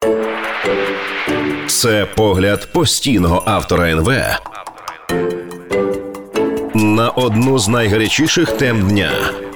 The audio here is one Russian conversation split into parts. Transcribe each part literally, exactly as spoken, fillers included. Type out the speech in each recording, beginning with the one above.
Це погляд постійного автора ен ве на одну з найгарячіших тем дня.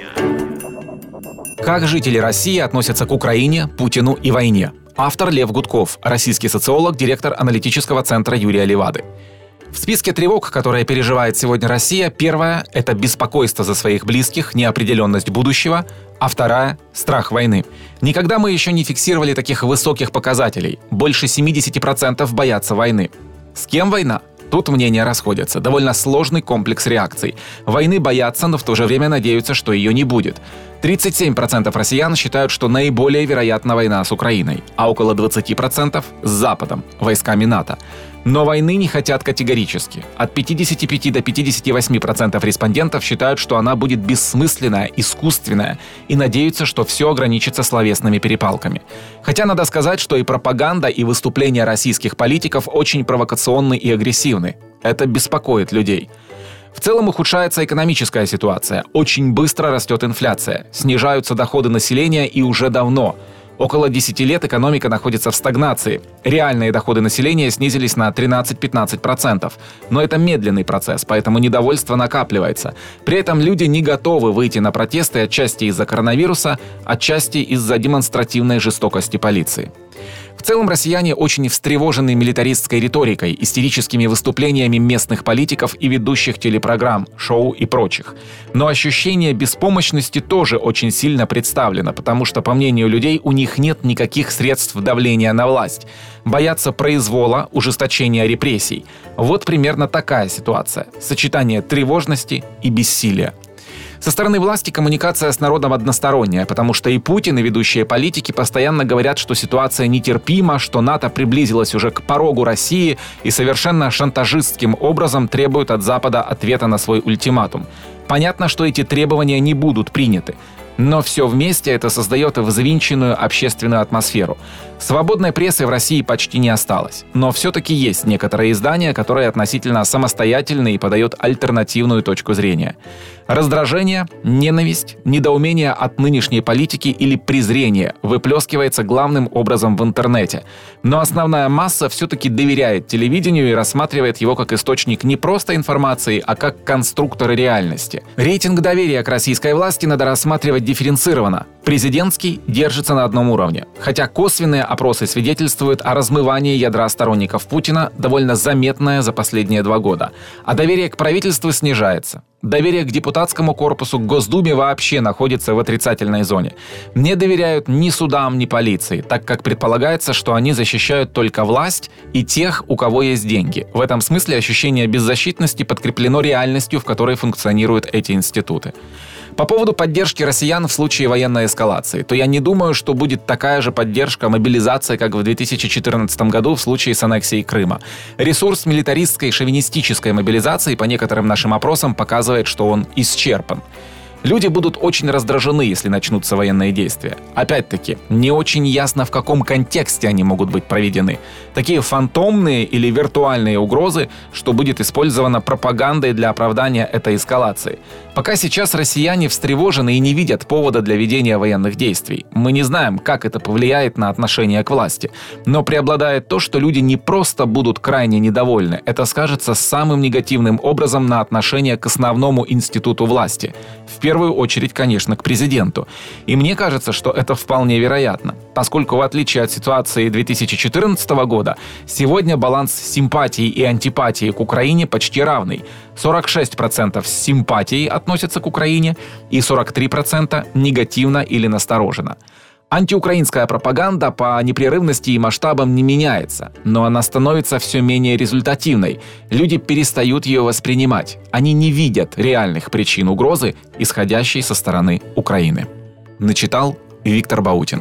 Как жители России относятся к Украине, Путину и войне? Автор Лев Гудков, российский социолог, директор аналитического центра Юрия Левады. В списке тревог, которые переживает сегодня Россия, первая – это беспокойство за своих близких, неопределенность будущего, а вторая – страх войны. Никогда мы еще не фиксировали таких высоких показателей. Больше семьдесят процентов боятся войны. С кем война? Тут мнения расходятся. Довольно сложный комплекс реакций. Войны боятся, но в то же время надеются, что ее не будет. тридцать семь процентов россиян считают, что наиболее вероятна война с Украиной, а около двадцать процентов с Западом, войсками НАТО. Но войны не хотят категорически. От пятьдесят пять до пятьдесят восемь процентов респондентов считают, что она будет бессмысленная, искусственная, и надеются, что все ограничится словесными перепалками. Хотя надо сказать, что и пропаганда, и выступления российских политиков очень провокационны и агрессивны. Это беспокоит людей. В целом ухудшается экономическая ситуация. Очень быстро растет инфляция. Снижаются доходы населения и уже давно. Около десяти лет экономика находится в стагнации. Реальные доходы населения снизились на тринадцать-пятнадцать процентов. Но это медленный процесс, поэтому недовольство накапливается. При этом люди не готовы выйти на протесты отчасти из-за коронавируса, отчасти из-за демонстративной жестокости полиции. В целом россияне очень встревожены милитаристской риторикой, истерическими выступлениями местных политиков и ведущих телепрограмм, шоу и прочих. Но ощущение беспомощности тоже очень сильно представлено, потому что, по мнению людей, у них нет никаких средств давления на власть. Боятся произвола, ужесточения репрессий. Вот примерно такая ситуация. Сочетание тревожности и бессилия. Со стороны власти коммуникация с народом односторонняя, потому что и Путин, и ведущие политики постоянно говорят, что ситуация нетерпима, что НАТО приблизилось уже к порогу России и совершенно шантажистским образом требуют от Запада ответа на свой ультиматум. Понятно, что эти требования не будут приняты. Но все вместе это создает взвинченную общественную атмосферу. Свободной прессы в России почти не осталось. Но все-таки есть некоторые издания, которые относительно самостоятельны и подают альтернативную точку зрения. Раздражение, ненависть, недоумение от нынешней политики или презрение выплескивается главным образом в интернете. Но основная масса все-таки доверяет телевидению и рассматривает его как источник не просто информации, а как конструктор реальности. Рейтинг доверия к российской власти надо рассматривать дифференцированно. Президентский держится на одном уровне, хотя косвенные опросы свидетельствуют о размывании ядра сторонников Путина, довольно заметное за последние два года. А доверие к правительству снижается. Доверие к депутатскому корпусу, к Госдуме вообще находится в отрицательной зоне. Не доверяют ни судам, ни полиции, так как предполагается, что они защищают только власть и тех, у кого есть деньги. В этом смысле ощущение беззащитности подкреплено реальностью, в которой функционируют эти институты. По поводу поддержки россиян в случае военной эскалации, то я не думаю, что будет такая же поддержка мобилизации, как в две тысячи четырнадцатом году в случае с аннексией Крыма. Ресурс милитаристской, шовинистической мобилизации, по некоторым нашим опросам, показывает, что он исчерпан. Люди будут очень раздражены, если начнутся военные действия. Опять-таки, не очень ясно, в каком контексте они могут быть проведены. Такие фантомные или виртуальные угрозы, что будет использована пропагандой для оправдания этой эскалации. Пока сейчас россияне встревожены и не видят повода для ведения военных действий. Мы не знаем, как это повлияет на отношение к власти. Но преобладает то, что люди не просто будут крайне недовольны. Это скажется самым негативным образом на отношение к основному институту власти. В первую очередь, конечно, к президенту. И мне кажется, что это вполне вероятно, поскольку в отличие от ситуации две тысячи четырнадцатого года, сегодня баланс симпатии и антипатии к Украине почти равный. сорок шесть процентов с симпатией относятся к Украине и сорок три процента негативно или настороженно. Антиукраинская пропаганда по непрерывности и масштабам не меняется, но она становится все менее результативной. Люди перестают ее воспринимать. Они не видят реальных причин угрозы, исходящей со стороны України. Начитав Віктор Баутін.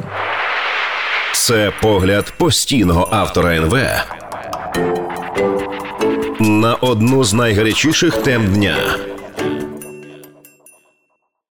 Це погляд постійного автора ен ве на одну з найгарячіших тем дня.